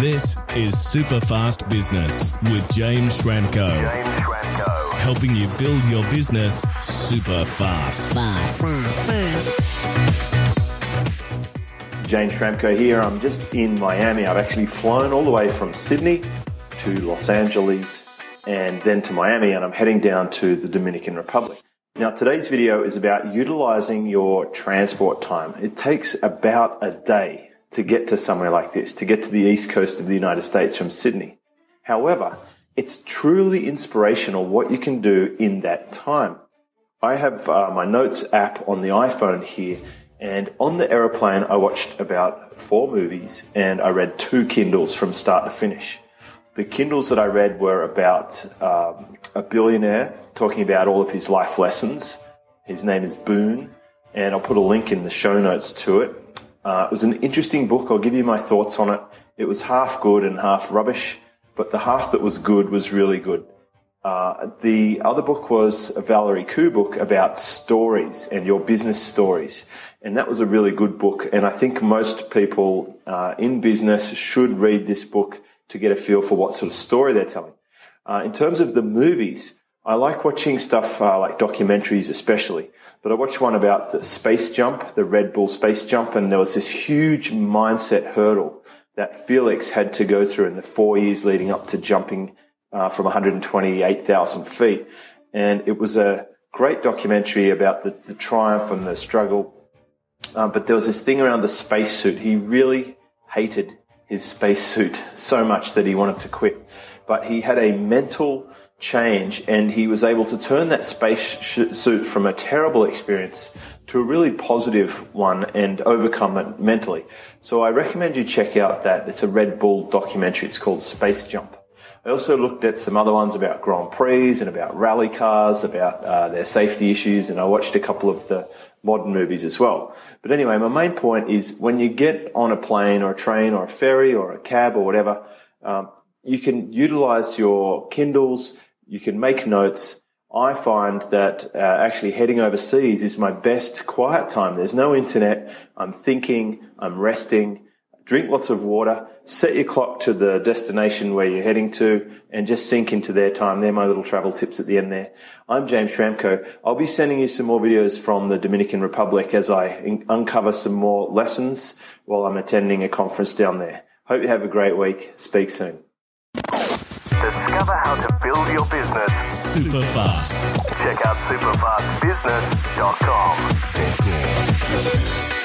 This is Superfast Business with James Schramko. Helping you build your business super fast. James Schramko here. I'm just in Miami. I've actually flown all the way from Sydney to Los Angeles and then to Miami, and I'm heading down to the Dominican Republic. Now, today's video is about utilizing your transport time. It takes about a day to get to somewhere like this, to get to the east coast of the United States from Sydney. However, it's truly inspirational what you can do in that time. I have my Notes app on the iPhone here, and on the aeroplane I watched about 4 movies and I read 2 Kindles from start to finish. The Kindles that I read were about a billionaire talking about all of his life lessons. His name is Boone, and I'll put a link in the show notes to it. It was an interesting book. I'll give you my thoughts on it. It was half good and half rubbish, but the half that was good was really good. The other book was a Valerie Khoo book about stories and your business stories, and that was a really good book. And I think most people in business should read this book to get a feel for what sort of story they're telling. In terms of the movies, I like watching stuff like documentaries especially, but I watched one about the space jump, the Red Bull space jump, and there was this huge mindset hurdle that Felix had to go through in the 4 years leading up to jumping from 128,000 feet. And it was a great documentary about the triumph and the struggle. But there was this thing around the spacesuit. He really hated his spacesuit so much that he wanted to quit. But he had a mental change, and he was able to turn that spacesuit from a terrible experience to a really positive one and overcome it mentally. So I recommend you check out that. It's a Red Bull documentary. It's called Space Jump. I also looked at some other ones about Grand Prix and about rally cars, about their safety issues, and I watched a couple of the modern movies as well. But anyway, my main point is when you get on a plane or a train or a ferry or a cab or whatever, you can utilize your Kindles, you can make notes. I find that actually heading overseas is my best quiet time. There's no internet. I'm thinking, I'm resting. Drink lots of water. Set your clock to the destination where you're heading to and just sink into their time. They're my little travel tips at the end there. I'm James Schramko. I'll be sending you some more videos from the Dominican Republic as I uncover some more lessons while I'm attending a conference down there. Hope you have a great week. Speak soon. Discover how to build your business super fast. Check out superfastbusiness.com.